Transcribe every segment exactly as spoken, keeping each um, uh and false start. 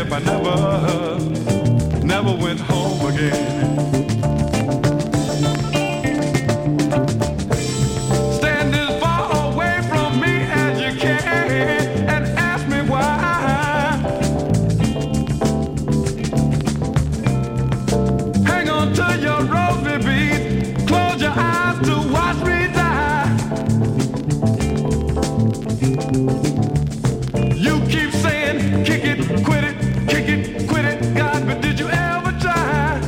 if I never, never went home again. Stand as far away from me as you can and ask me why. Hang on to your rosy beads, close your eyes to watch me die. You keep saying, kick it, quit it, kick it, quit it, God, but did you ever try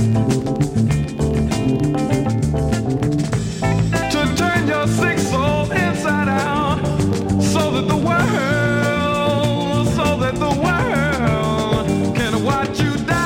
to turn your sick soul inside out so that the world, so that the world can watch you die?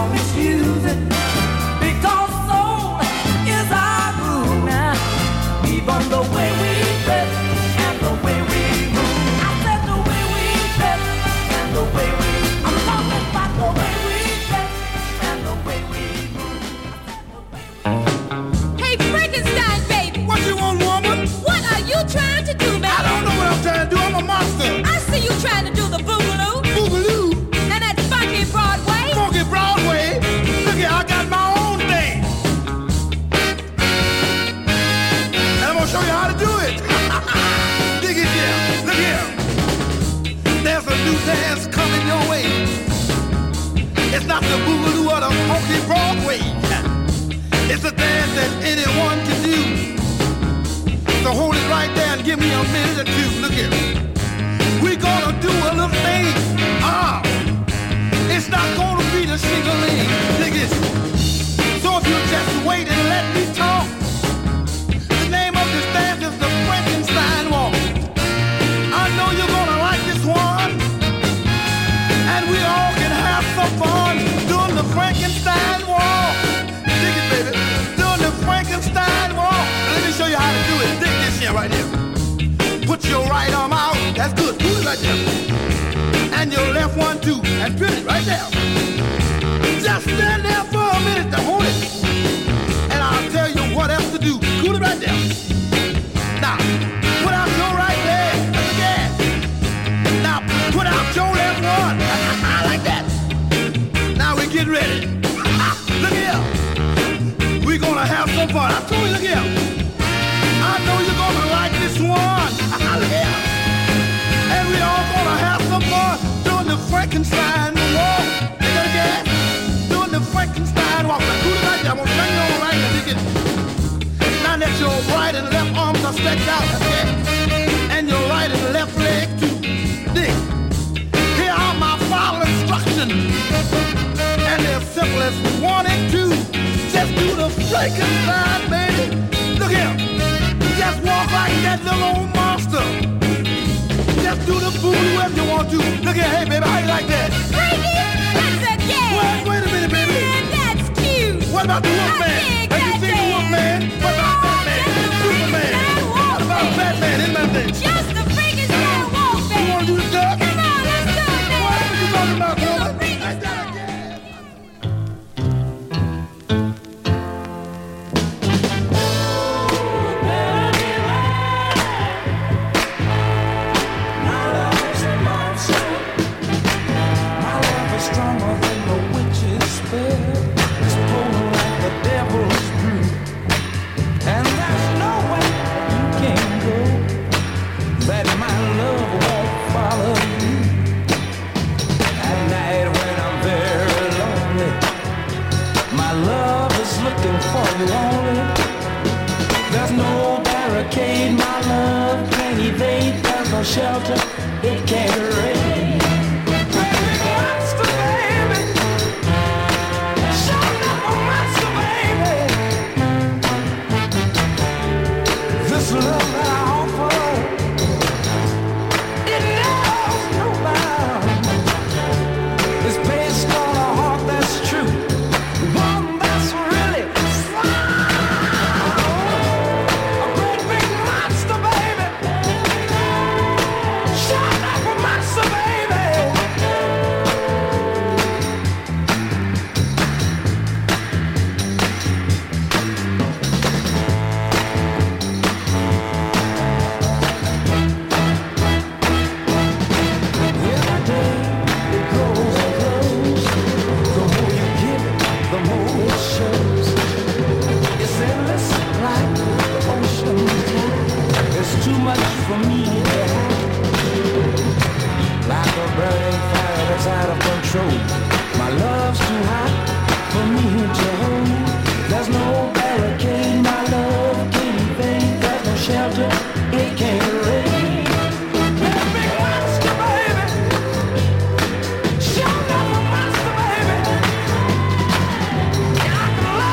Shut up, monster baby. I can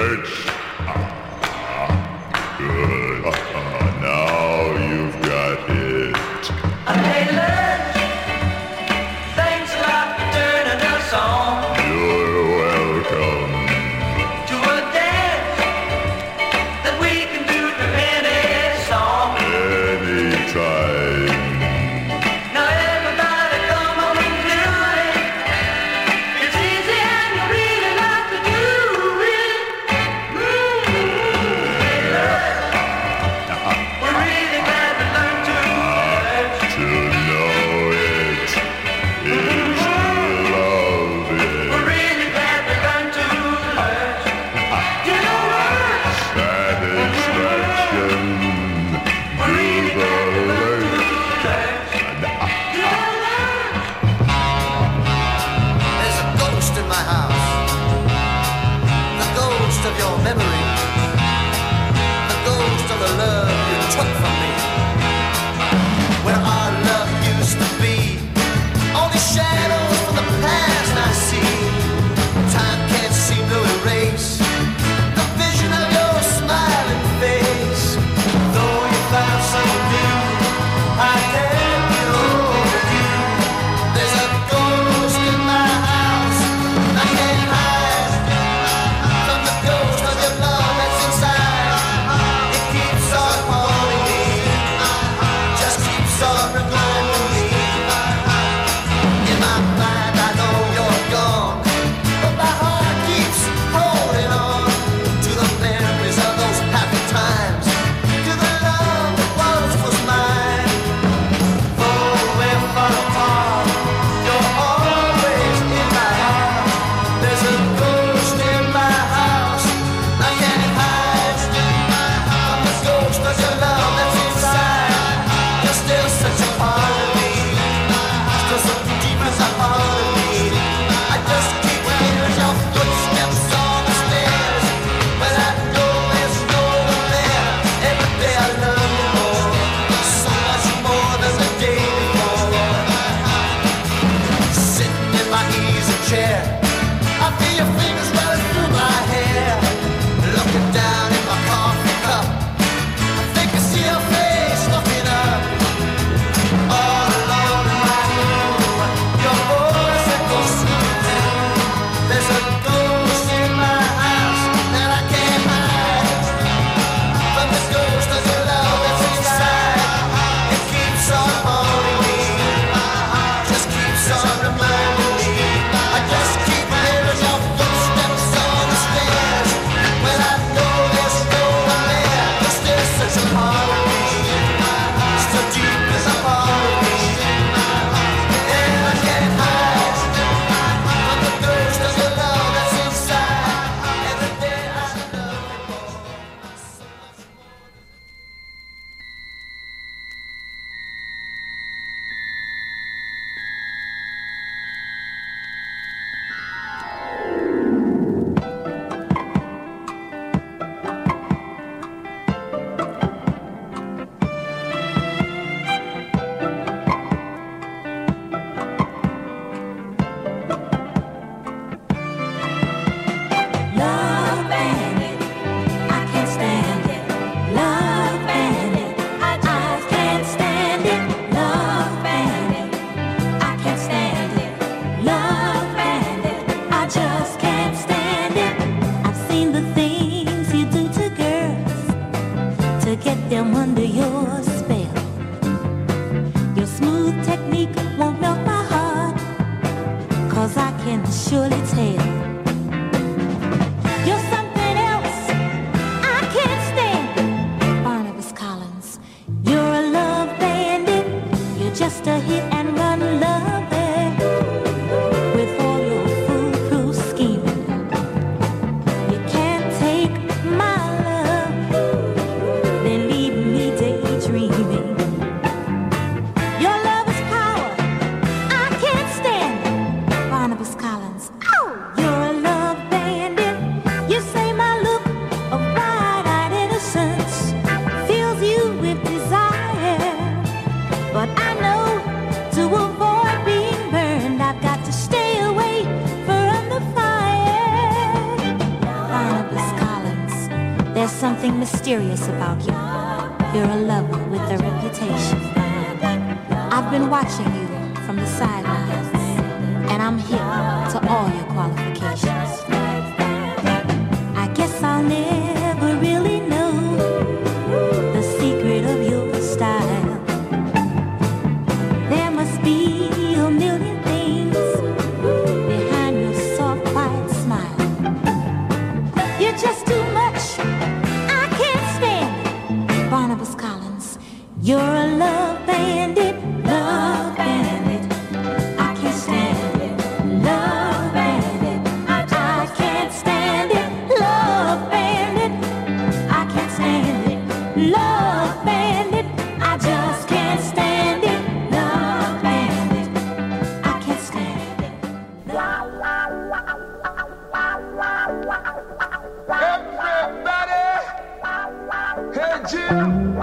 Then leave me daydreaming. There's something mysterious about you. You're a lover with a reputation. I've been watching you from the sidelines, and I'm here to all your qualifications. I guess I'll never really know the secret of your style. There must be a million things behind your soft, quiet smile. You're just too much, I can't stand it. Barnabas Collins, you're a love bandit, love bandit. I can't stand it, love bandit. I can't stand it, love bandit. I can't stand it, love bandit. I just can't stand it, love bandit. I can't stand it. Everybody, hey Jim,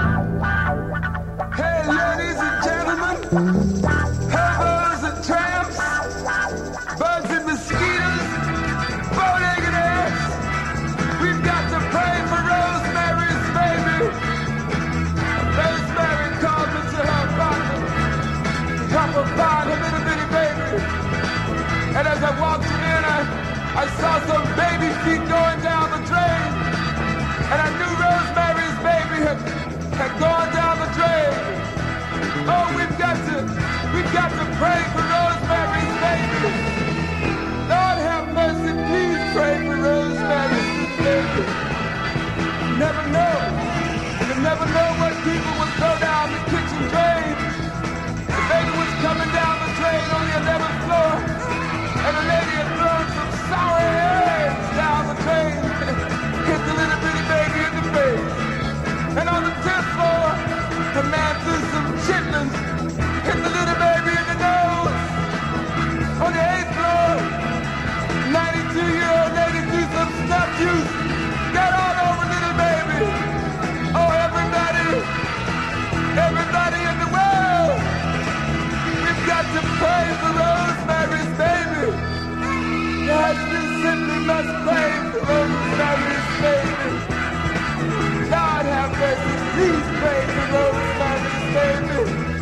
hey ladies and gentlemen, hovers and tramps, bugs and mosquitoes, bow-legged ants. We've got to pray for Rosemary's baby. Rosemary called me to her apartment, drop a find her little bitty baby. And as I walked in, I, I saw some baby feet going down the drain. And I knew Rosemary's baby had, had gone down the drain. Oh, we've got to, we've got to pray for Rosemary's baby. Lord have mercy, please pray for Rosemary's baby. You never know. You never know what people will throw down the kitchen drain. The baby was coming down the drain on the eleventh floor. And a lady had thrown some sour eggs down the drain. Hit the little bitty baby in the face. And on the tenth floor, the man threw some chitlins. Hit the little baby in the nose. On the eighth floor, ninety-two-year-old lady threw some snuff juice. Got all over little baby. Oh, everybody, everybody in the world, we've got to pray for Rosemary's baby. Yes, we simply must pray for Rosemary's baby. God have mercy, please pray for Rosemary's baby.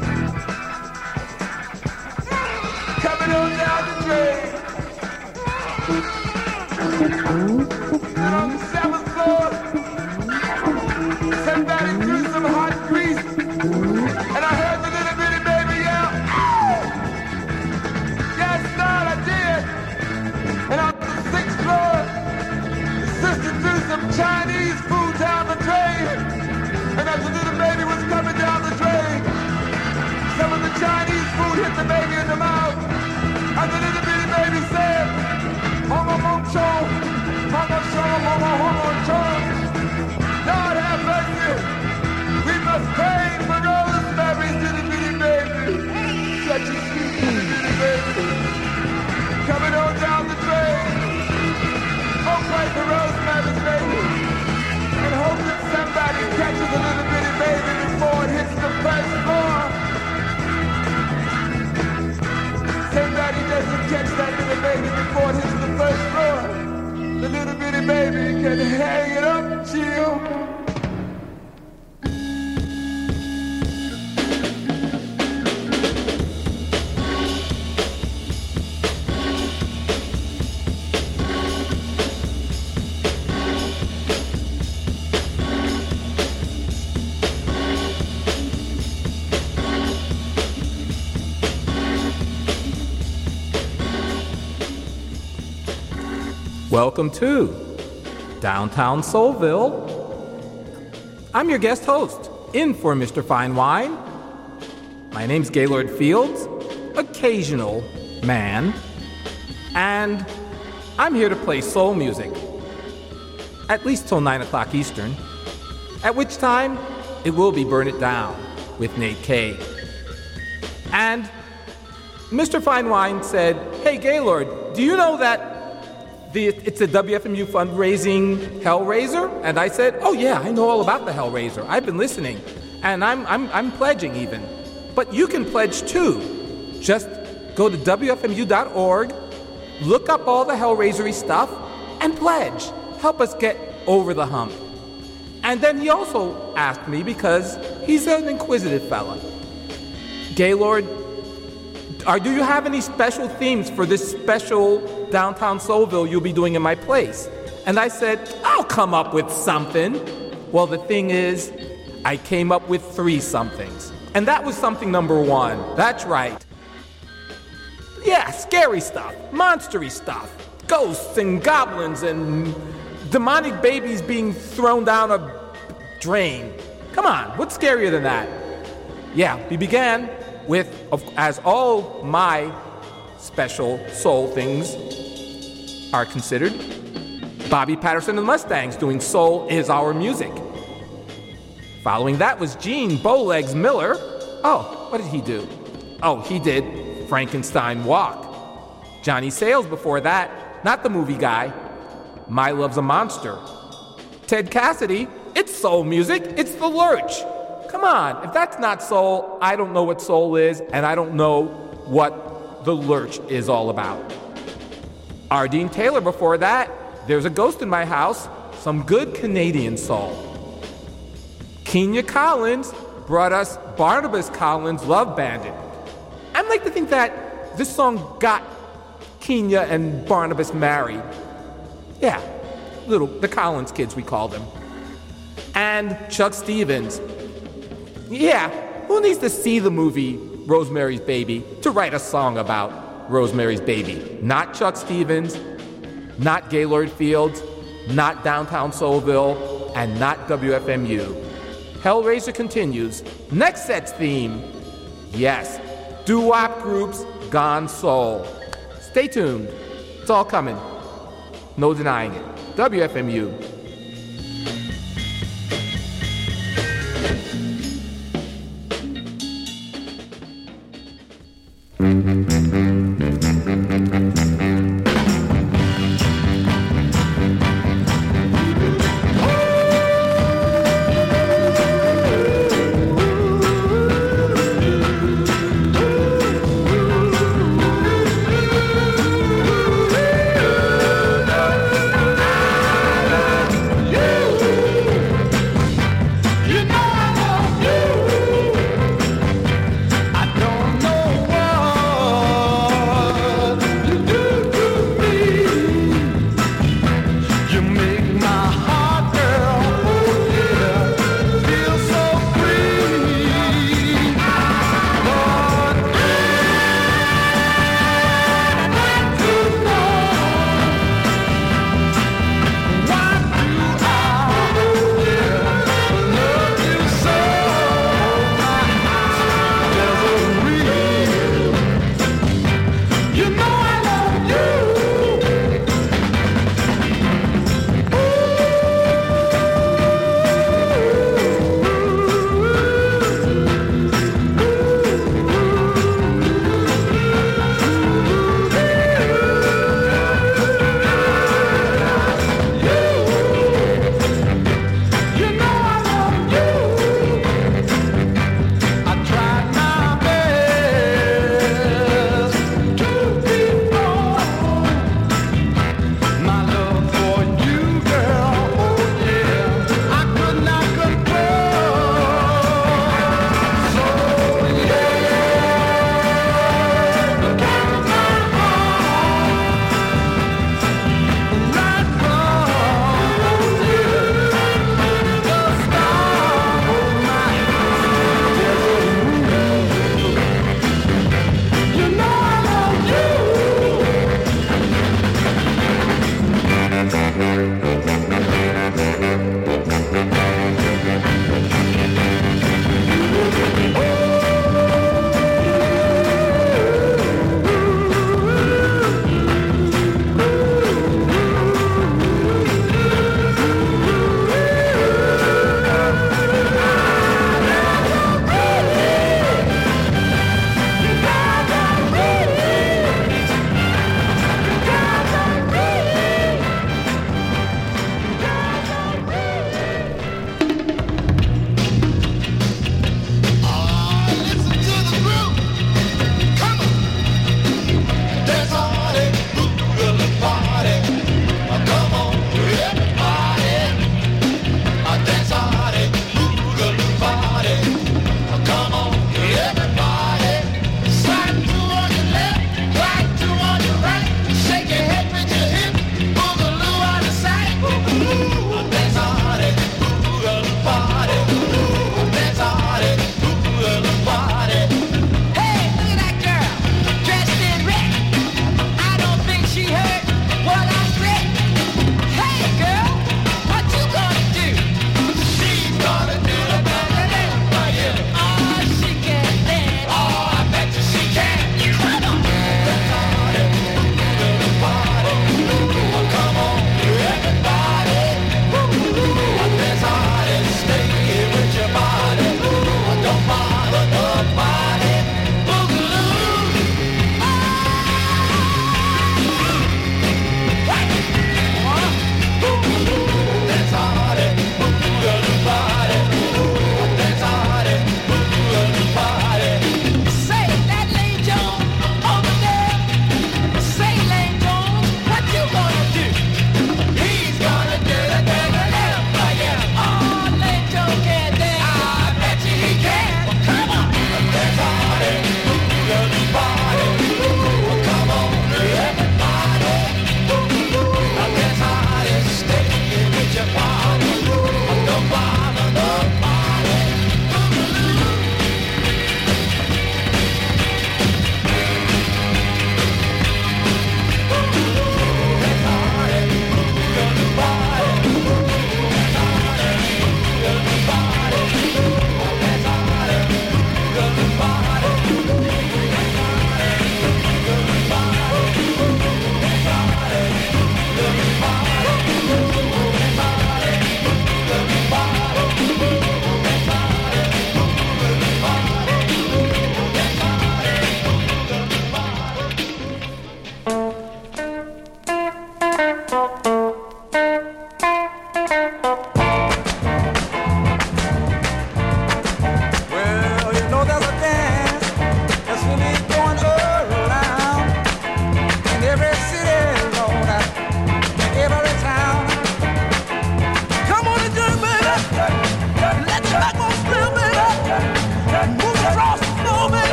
Coming on down the drain. And on the seventh floor, somebody threw some hot grease. And I heard the little bitty baby yell, "Oh!" Yes, Lord, I did. And on the sixth floor, the sister threw some Chinese food down the drain. And as the little baby was coming down the drain, some of the Chinese food hit the baby in the mouth. And the little bitty baby said, "Homo moncho, homo chon, homo homo chon." Lord have mercy. We must pray for Rosemary's little bitty baby. Such a sweet little bitty baby. Coming on down the drain. Oh, pray for Rosemary's baby. And hope that somebody catches a little bitty baby before it hits the first floor. Somebody doesn't catch that little baby before it hits the first floor. The little bitty baby can hang it up, chill. Welcome to Downtown Soulville. I'm your guest host, in for Mister Fine Wine. My name's Gaylord Fields, occasional man, and I'm here to play soul music, at least till nine o'clock Eastern, at which time it will be Burn It Down with Nate K. And Mister Fine Wine said, "Hey Gaylord, do you know that The, it's a W F M U fundraising Hellraiser?" And I said, "Oh yeah, I know all about the Hellraiser. I've been listening, and I'm I'm I'm pledging even. But you can pledge too. Just go to W F M U dot org, look up all the Hellraisery stuff, and pledge. Help us get over the hump." And then he also asked me, because he's an inquisitive fella, Gaylord, are, do you have any special themes for this special Downtown Soulville you'll be doing in my place? And I said, I'll come up with something. Well, the thing is, I came up with three somethings. And that was something number one. That's right. Yeah, scary stuff, monstery stuff, ghosts and goblins and demonic babies being thrown down a drain. Come on, what's scarier than that? Yeah, we began with, as all my special soul things are considered, Bobby Patterson and the Mustangs doing Soul Is Our Music. Following that was Gene Bowlegs Miller. Oh, what did he do? Oh, he did Frankenstein Walk. Johnny Sayles before that, not the movie guy, My Love's a Monster. Ted Cassidy, it's soul music, it's the Lurch. Come on, if that's not soul, I don't know what soul is, and I don't know what the Lurch is all about. Ardeen Taylor before that, There's a Ghost in My House, some good Canadian soul. Kenya Collins brought us Barnabas Collins' Love Bandit. I'd like to think that this song got Kenya and Barnabas married. Yeah, little, the Collins kids we call them. And Chuck Stevens. Yeah, who needs to see the movie Rosemary's Baby to write a song about Rosemary's Baby? Not Chuck Stevens, not Gaylord Fields, not Downtown Soulville, and not W F M U. Hellraiser continues. Next set's theme, yes, doo-wop groups gone soul. Stay tuned. It's all coming. No denying it. W F M U.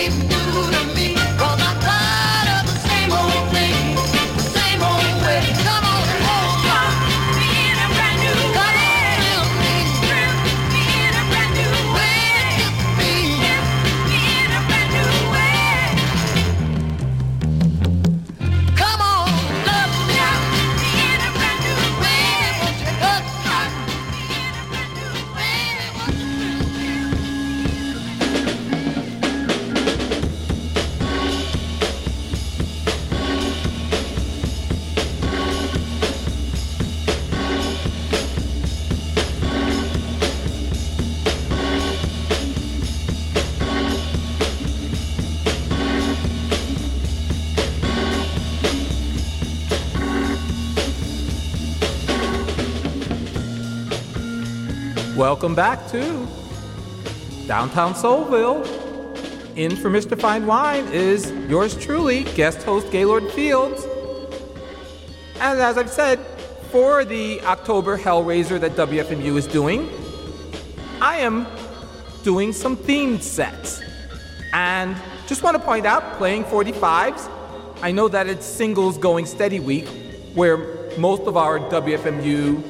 Welcome back to Downtown Soulville. In for Mister Fine Wine is yours truly, guest host Gaylord Fields. And as I've said, for the October Hellraiser that W F M U is doing, I am doing some themed sets. And just want to point out, playing forty-fives, I know that it's Singles Going Steady week, where most of our W F M U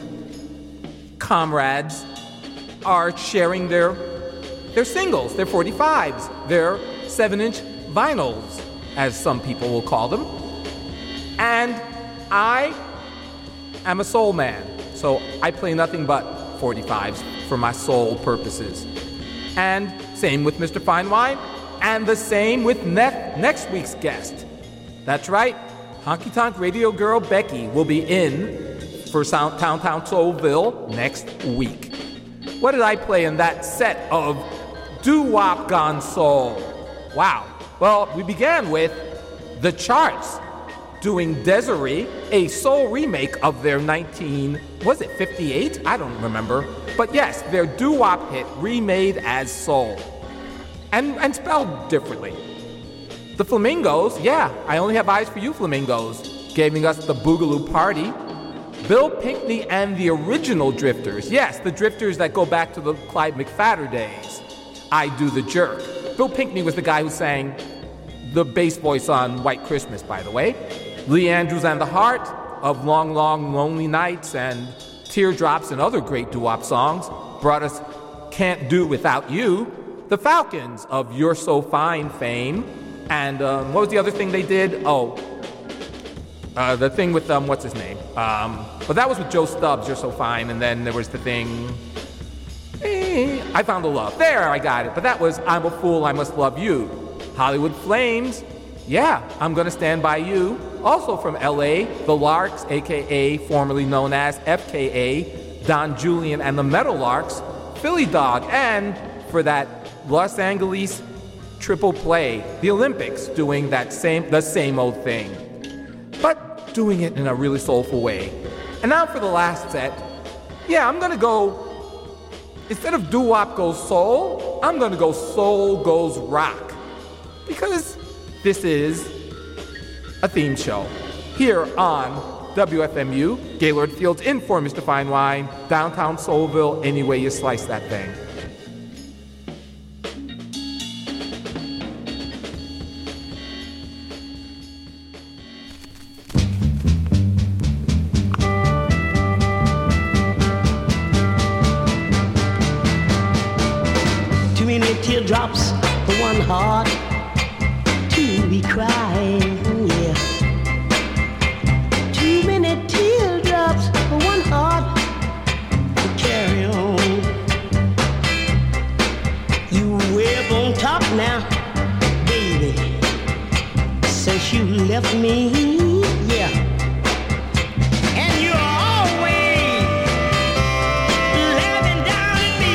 comrades are sharing their their singles, their forty-fives, their seven-inch vinyls, as some people will call them. And I am a soul man, so I play nothing but forty-fives for my soul purposes. And same with Mister Fine Wine, and the same with ne- next week's guest. That's right, Honky Tonk Radio Girl Becky will be in for Sound Downtown Soulville next week. What did I play in that set of doo-wop gone soul? Wow. Well, we began with The Charts doing Desiree, a soul remake of their nineteen, was it fifty-eight? I don't remember. But yes, their doo-wop hit remade as soul. And, and spelled differently. The Flamingos, yeah, I Only Have Eyes for You Flamingos, giving us the Boogaloo Party. Bill Pinkney and the original Drifters. Yes, the Drifters that go back to the Clyde McPhatter days. I Do the Jerk. Bill Pinkney was the guy who sang the bass voice on White Christmas, by the way. Lee Andrews and the Heart of Long, Long, Lonely Nights and Teardrops and other great doo-wop songs brought us Can't Do Without You. The Falcons of You're So Fine fame. And um, what was the other thing they did? Oh, Uh, the thing with, um, what's his name? Um, but that was with Joe Stubbs, You're So Fine, and then there was the thing, eh, I Found a Love. There, I got it. But that was I'm a Fool, I Must Love You. Hollywood Flames, yeah, I'm Gonna Stand By You. Also from L A, The Larks, a k a formerly known as F K A, Don Julian and the Metal Larks, Philly Dog, and for that Los Angeles triple play, the Olympics, doing that same, the same old thing. But doing it in a really soulful way. And now for the last set, yeah, I'm gonna go, instead of doo-wop goes soul, I'm gonna go soul goes rock. Because this is a theme show here on W F M U, Gaylord Fields in for Mister Fine Wine, Downtown Soulville, any way you slice that thing. Teardrops for one heart to be crying, yeah. Too many teardrops for one heart to carry on. You way up on top now, baby, since you left me, yeah. And you're always laughing down at me.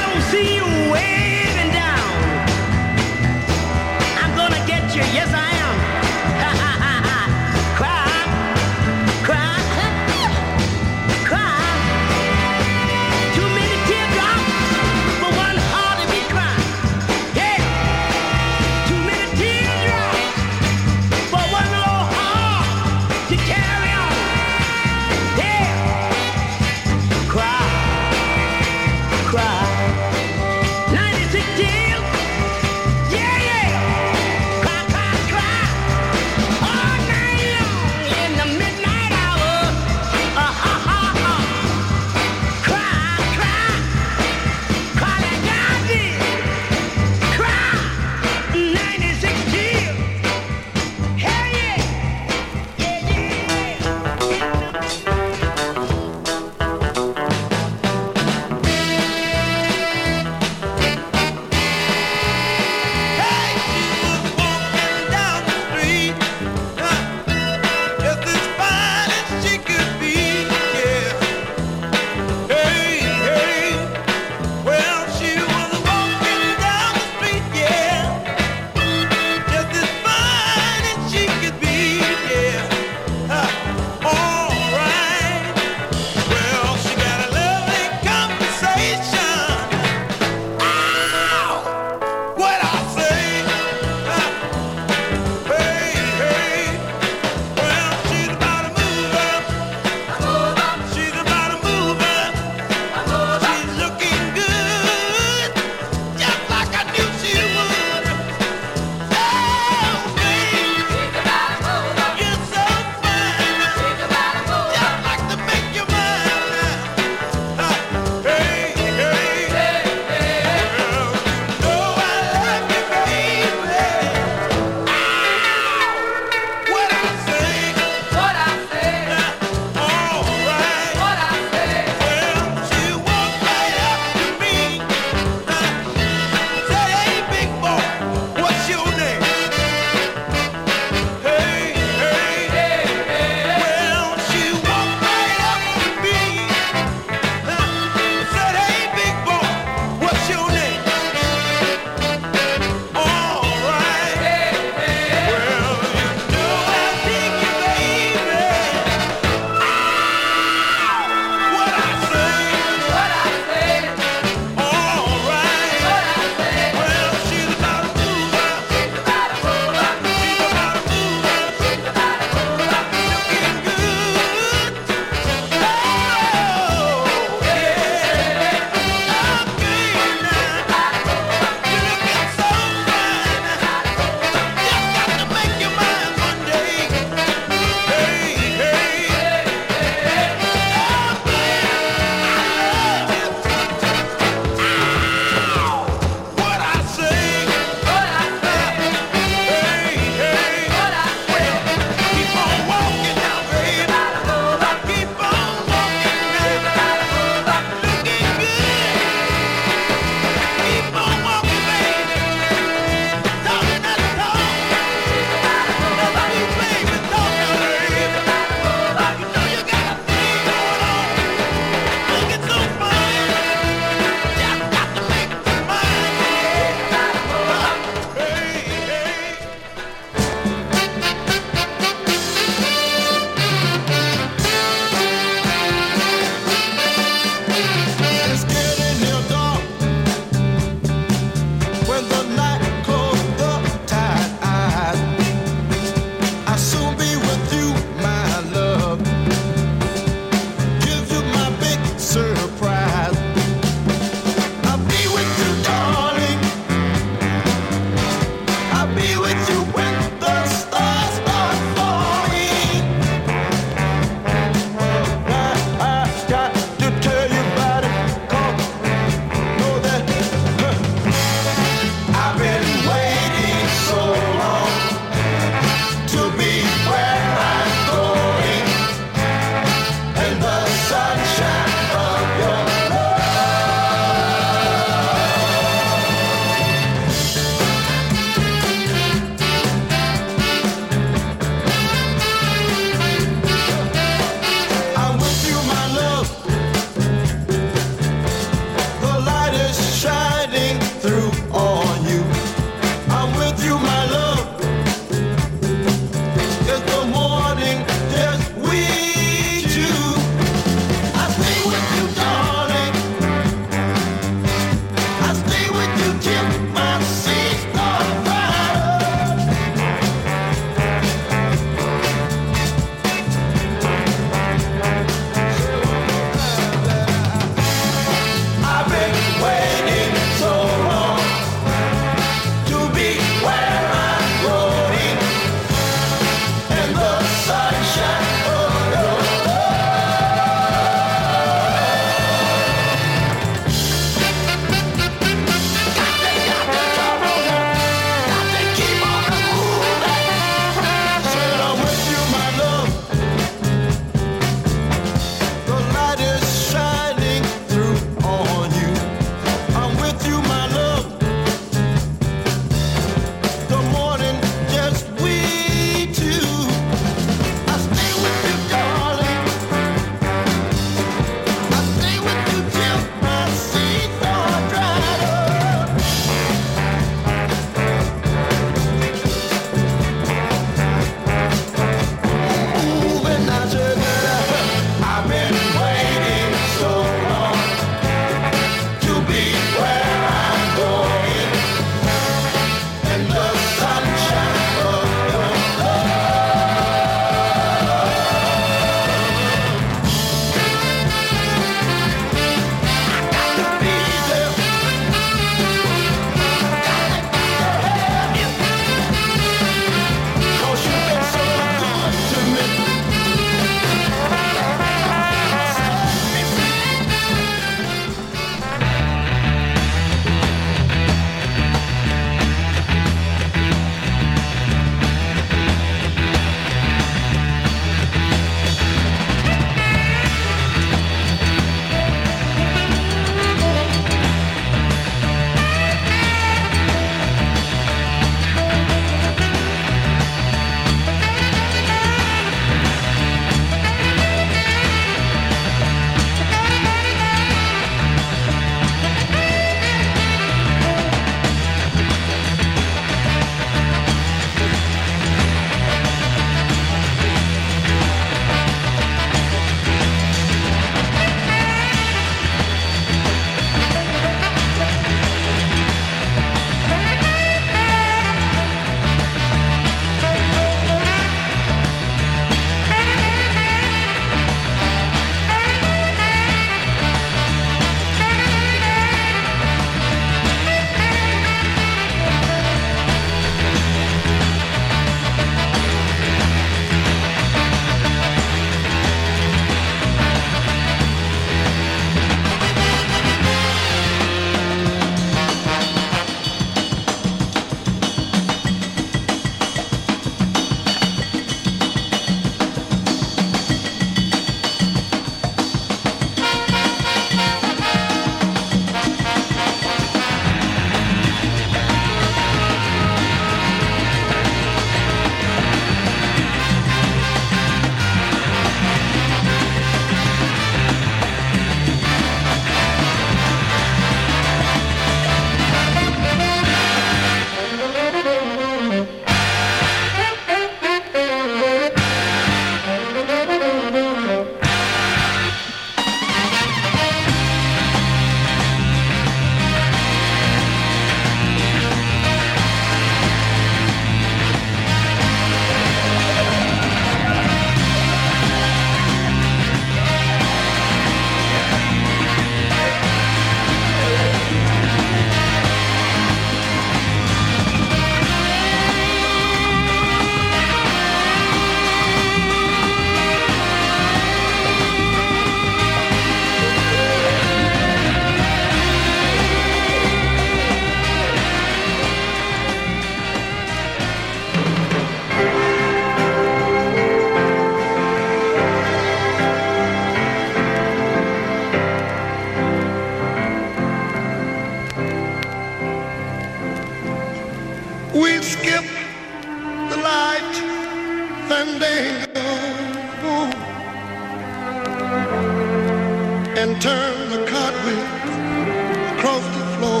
turn the cartwheel across the floor.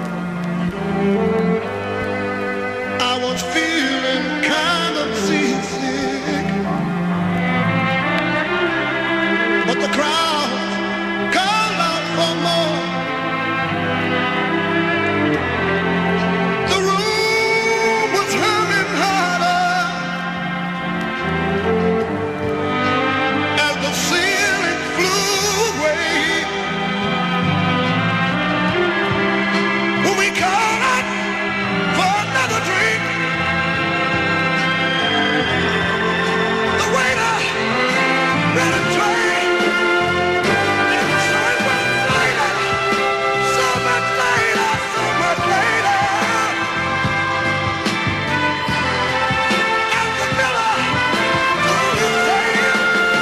I was feeling kind of seasick, but the crowd called out for more. The room was humming harder as the ceiling flew away. When we called out for another drink, the waiter ran a tray, and so it went later, so much later, so much later. And the miller told his tale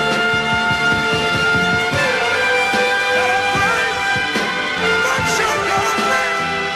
that a price but sure don't pay.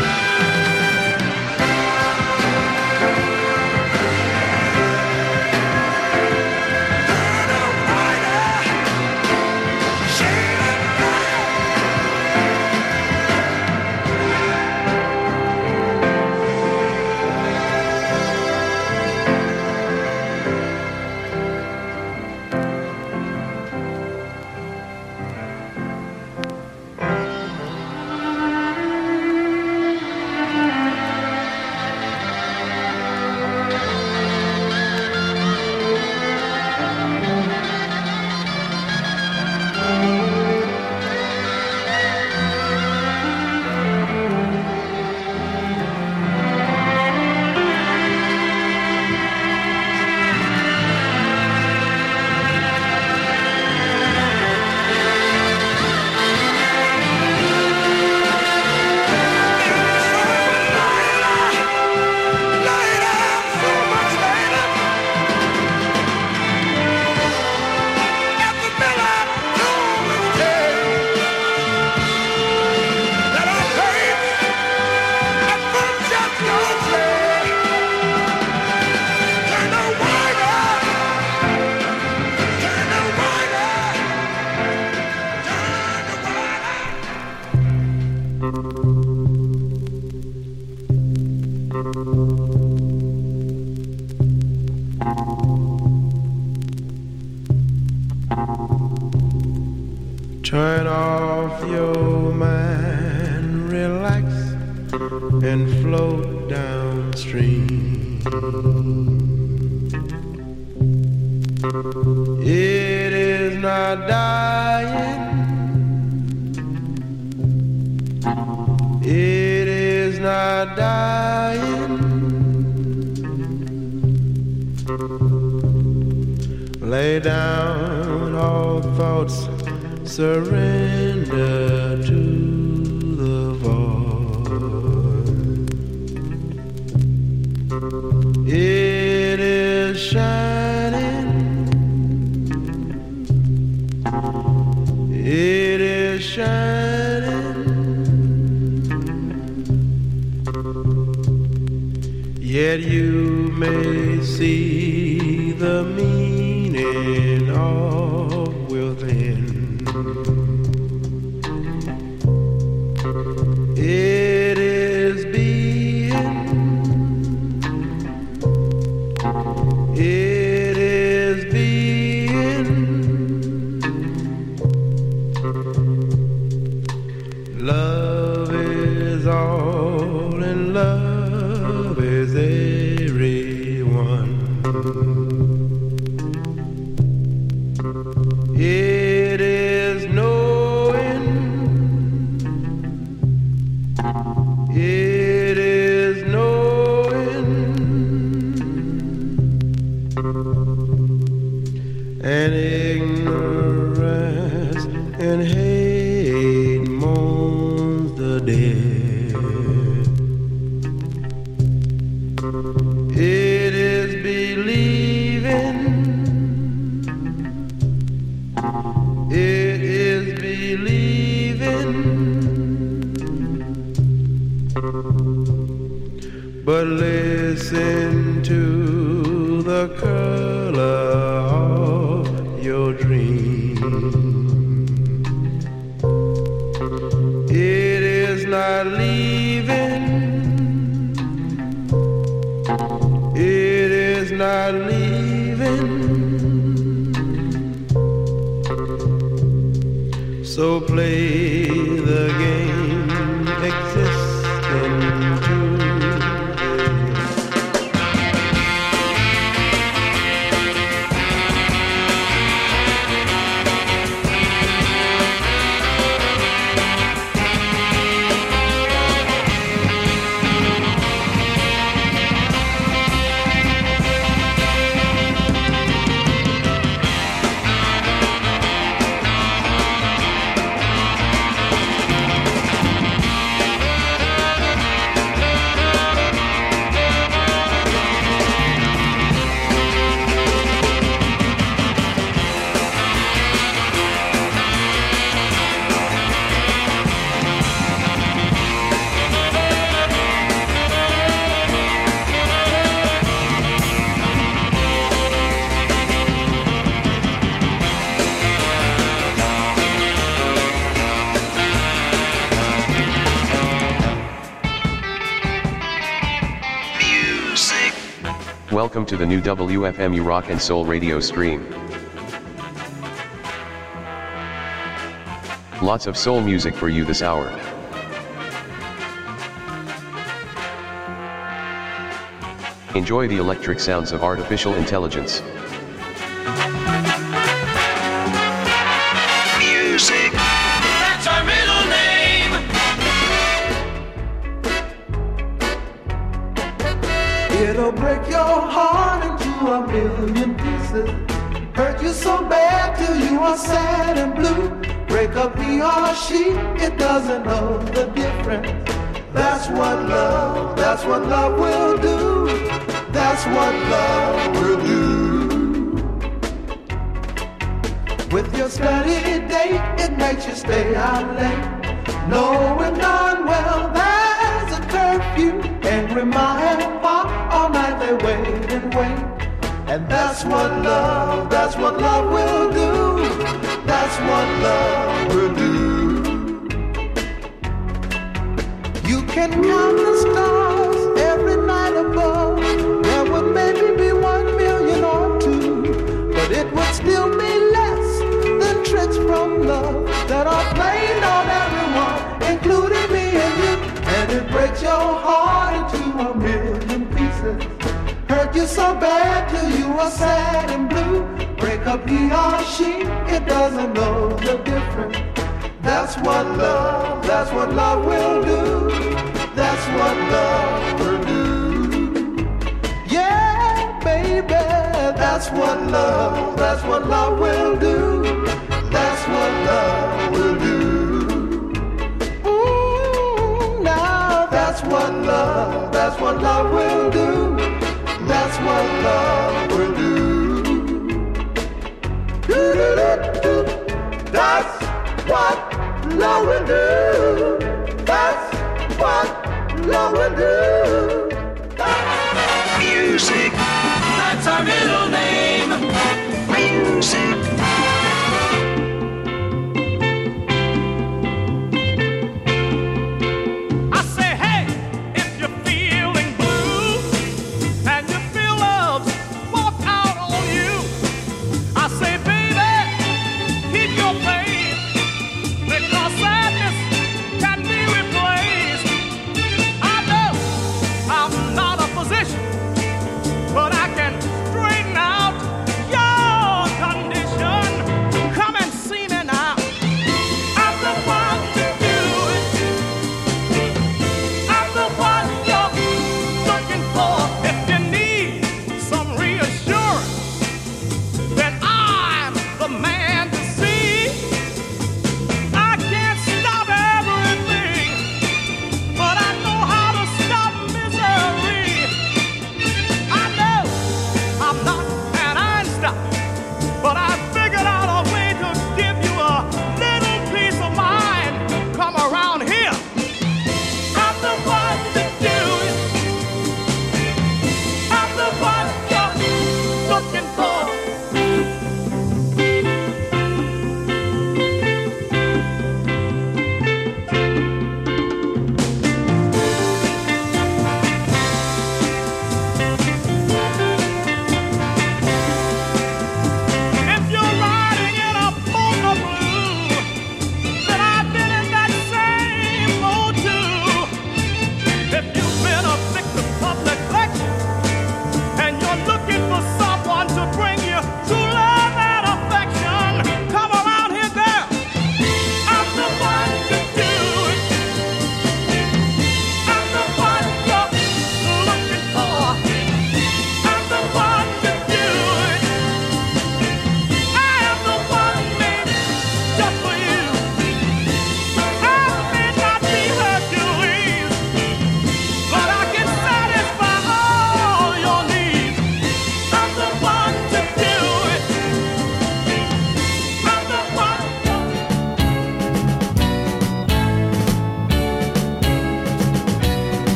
Turn off your mind, relax, and float downstream. It is not dying, it is not dying. Lay down all thoughts, surrender to the void. It is shining, it is shining, yet you may see the meaning of within. It is being, it is being. Love is all and love is everyone. It is knowing, it is knowing, and ignorance and hate mourns the dead. It is believing, it is believing, but listen to the color of your dream. So play the game existing today. Welcome to the new W F M U Rock and Soul radio stream. Lots of soul music for you this hour. Enjoy the electric sounds of artificial intelligence. Music, that's our middle name. It'll break your heart into a million pieces. Hurt you so bad till you are sad and blue. Break up he or she, it doesn't know the difference. That's what love, that's what love will do. That's what love will do. With your study date, it makes you stay out late, knowing darn well there's a curfew. Angry ma and pop, all night they wait and wait. And that's what love, that's what love will do. That's what love will do. You can count the stars every night above. There would maybe be one million or two, but it would still be less than tricks from love that are played on everyone, including me and you. And it breaks your heart into a million pieces. Hurt you so bad till you are sad and blue. Break up he or she, it doesn't know the difference. That's what love, that's what love will do. That's what love will do. Yeah, baby, that's what love, that's what love will do. That's what love will do. Ooh, now that's what love, that's what love will do. That's what love will do. Do-do-do-do. That's what love will do. That's what love will do. Music, that's our middle name. Music. But I can straighten out your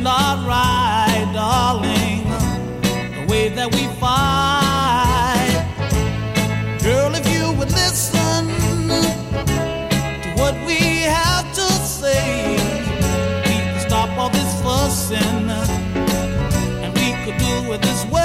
not right, darling, the way that we fight. Girl, if you would listen to what we have to say, we could stop all this fussing, and we could do it this way.